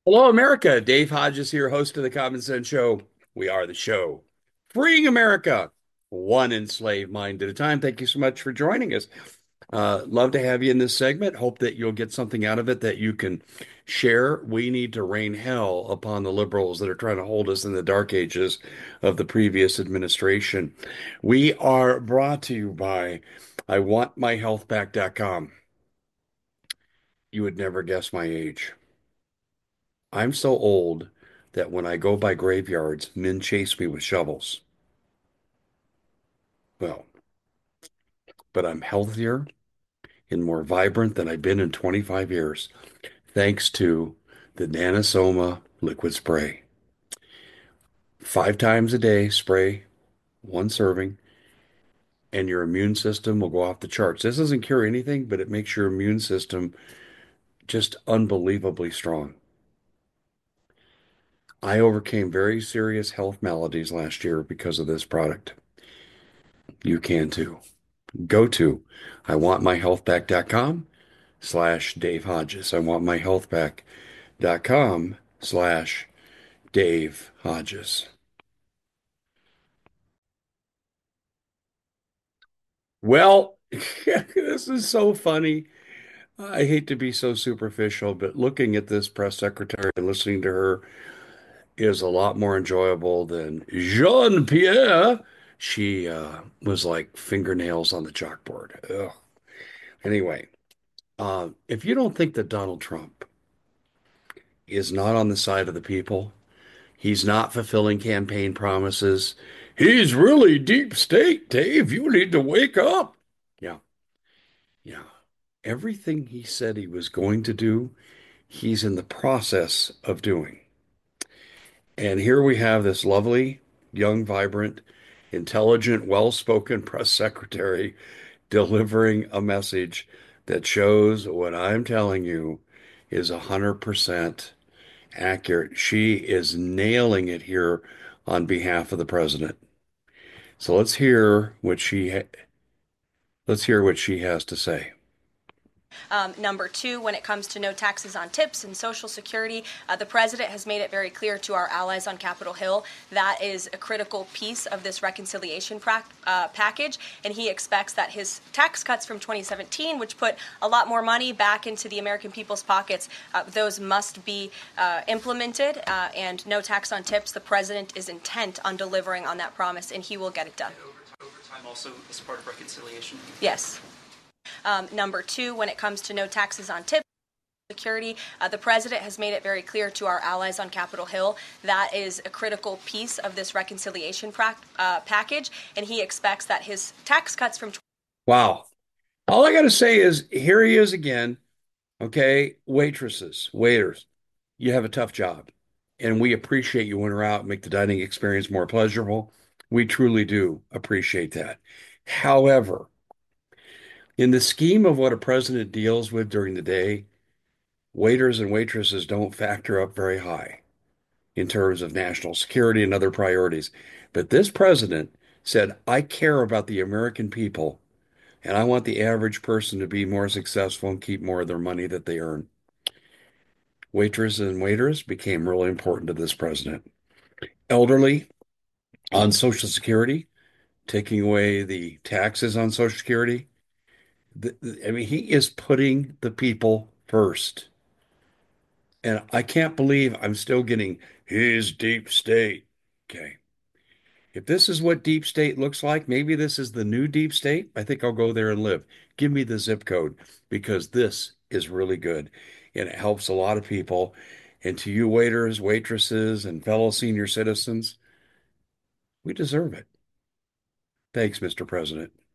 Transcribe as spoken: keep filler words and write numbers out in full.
Hello, America. Dave Hodges here, host of the Common Sense Show. We are the show freeing America, one enslaved mind at a time. Thank you so much for joining us. Uh, love to have you in this segment. Hope that you'll get something out of it that you can share. We need to rain hell upon the liberals that are trying to hold us in the dark ages of the previous administration. We are brought to you by I want my health back dot com. You would never guess my age. I'm so old that when I go by graveyards, men chase me with shovels. Well, but I'm healthier and more vibrant than I've been in twenty-five years, thanks to the Nanosoma liquid spray. Five times a day, spray one serving, and your immune system will go off the charts. This doesn't cure anything, but it makes your immune system just unbelievably strong. I overcame very serious health maladies last year because of this product. You can too. Go to I want my health back dot com slash Dave Hodges. I want my health back dot com slash Dave Hodges. Well, this is so funny. I hate to be so superficial, but looking at this press secretary and listening to her is a lot more enjoyable than Jean-Pierre. She uh, was like fingernails on the chalkboard. Ugh. Anyway, uh, if you don't think that Donald Trump is not on the side of the people, he's not fulfilling campaign promises. He's really deep state, Dave. You need to wake up. Yeah, yeah. Everything he said he was going to do, he's in the process of doing. And here we have this lovely, young, vibrant, intelligent, well-spoken press secretary delivering a message that shows what I'm telling you is one hundred percent accurate. She is nailing it here on behalf of the president. So let's hear what she ha- let's hear what she has to say. Um, number two, when it comes to no taxes on tips and Social Security, uh, the president has made it very clear to our allies on Capitol Hill that is a critical piece of this reconciliation pra- uh, package, and he expects that his tax cuts from twenty seventeen, which put a lot more money back into the American people's pockets, uh, those must be uh, implemented, uh, and no tax on tips. The president is intent on delivering on that promise, and he will get it done. Overtime also as part of reconciliation? Yes. Um, number two, when it comes to no taxes on tips, security, uh, the president has made it very clear to our allies on Capitol Hill that is a critical piece of this reconciliation pra- uh, package, and he expects that his tax cuts from. Wow. All I got to say is here he is again. Okay, waitresses, waiters, you have a tough job, and we appreciate you when we're out and make the dining experience more pleasurable. We truly do appreciate that. However, in the scheme of what a president deals with during the day, waiters and waitresses don't factor up very high in terms of national security and other priorities. But this president said, I care about the American people, and I want the average person to be more successful and keep more of their money that they earn. Waitresses and waiters became really important to this president. Elderly on Social Security, taking away the taxes on Social Security. The, the- I mean, he is putting the people first. And I can't believe I'm still getting his deep state. Okay. If this is what deep state looks like, maybe this is the new deep state. I think I'll go there and live. Give me the zip code because this is really good and it helps a lot of people. And to you waiters, waitresses, and fellow senior citizens, we deserve it. Thanks, Mister President.